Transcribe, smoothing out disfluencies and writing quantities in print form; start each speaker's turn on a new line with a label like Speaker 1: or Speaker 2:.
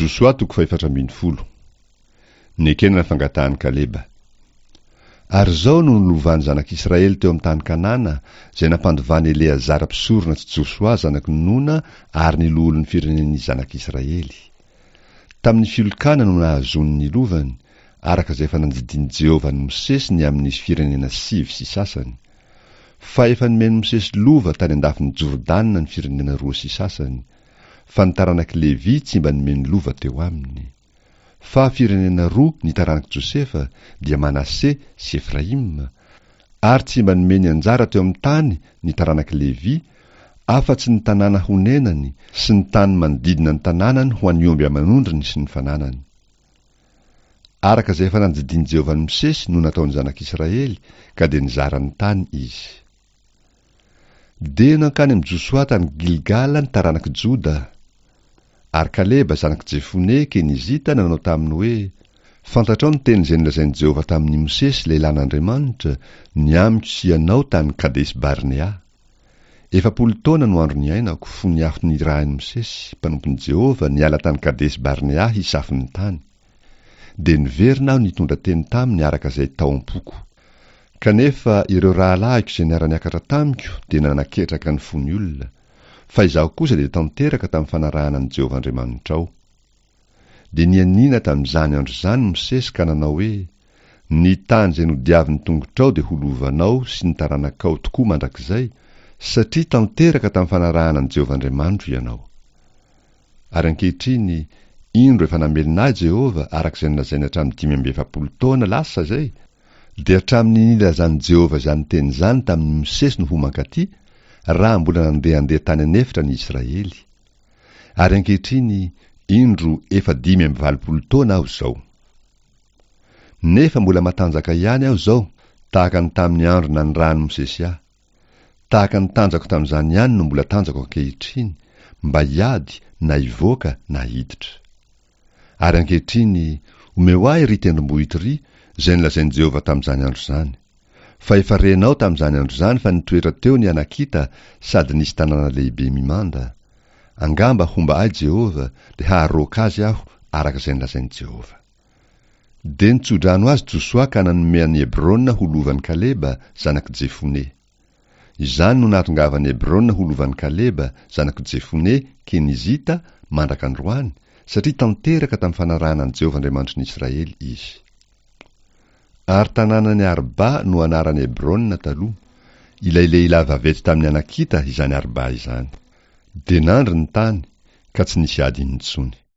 Speaker 1: Josoa 4:40. Nekenana fangatahany Kaleba. Ary zao no nilovany zanak'Israely teo amin'ny tany Kanana, zay nampandovany Eleazara mpisorona tsy Josoa zanaky Nona ary nilolo ny firenen'ny zanak'Israely. Tamin'ny filokana no nahazony ny lovany, araka izay efa nanjidiny Jehovah ny Mosesy ny amin'ny firenena 5 sy sasany. Fa efa nomeny Mosesy lova tany andafin'ny Jordana ny firenena 2 sy sasany, fa ny taranaky Levi tsy mba nomeny lova teo aminy. Fa firenena 2 ny taranaky Josefa dia Manase sy Efraim, ary tsy mba nomeny anjara teo amin'ny tany ny taranaky Levi, afa-tsy ny tanàna honenany sy ny tany manodidina ny tanànany ho an'ny omby aman'ondriny sy ny fananany. Araka izay efa nanjidiny Jehovah ny Mosesy no nataony zanak'Israely, ka dia nizara ny tany izy. De nankany amin'ny Josoa tany Gilgala ny taranaky Joda. Ary Kaleba zanaky Jefone Kenizita nanao taminy hoe, fantatrao ny teny izay nolazainy Jehovah tamin'ny Mosesy lehilahy n'Andriamanitra, ny amiko sy ianao tany Kades Barnea. 40 taona no andro niainako fony afo ny rahan'i Mosesy, mpanompon'i Jehovah, niala tany Kades Barnea hisafy ny tany. De niverina aho nitondra teny taminy araka izay tao am-poko. Kanefa ireo rahalahiko izay niara-niakatra tamiko dia nanaketraka ny fony olona, fa izaho kosa dia tanteraka tamin'ny fanarahana ny Jehovah Andriamanitrao. De nianina tamin'izany andro izany Mosesy ka nanao hoe, ny tany izay nodiavin'ny tongotrao dia holovanao sy ny taranakao tokoa mandrakizay, satria tanteraka tamin'ny fanarahana ny Jehovah Andriamanitro ianao. Ary ankehitriny, indro efa namelina ahy Jehovah arak'izay nolazainy hatramin'ny 570 taona lasa zay, dia hatramin'ny nilazany Jehovah izany teny izany tamin'ny Mosesy no homankaty, raha mbola nandehandeha tany anefitra ny Israely. Ary ankehitriny, indro efa 540 taona aho zao. Nefa mbola matanjaka ihany aho zao, tahaka ny tamin'ny andro nanirahany Mosesy ahy. Tahaka ny tanjako tamin'izany ihany no mbola tanjako ankehitriny, mba hiady na hivoaka na hiditra. Ary ankehitriny, omeo ahy ry tendrombohitra ry, izay nolazainy Jehovah tamin'izany andro izany. Fa efa renao tamin'izany andro izany fa nitoetra teo ny anakita sady nisy tanàna lehibe mimanda. Angamba homba ahy Jehovah, dia haharoaka azy aho araka izay nolazainy Jehovah. De nitsodrano azy Josoa ka nanome an'i Hebrona ho lovan'ny Kaleba zanaky Jefone. Izany no nahatongavan'i Hebrona ho lovan'ny Kaleba zanaky Jefone Kenizita mandraka androany, satria tanteraka tamin'ny fanarahana ny Jehovah Andriamanitry ny Israely izy. Ary tanànany Arba no anaran'i Hebrona taloha, ilay lehilahy vavety tamin'ny anakita izany Arba izany. De nandry ny tany, ka tsy nisy ady intsony.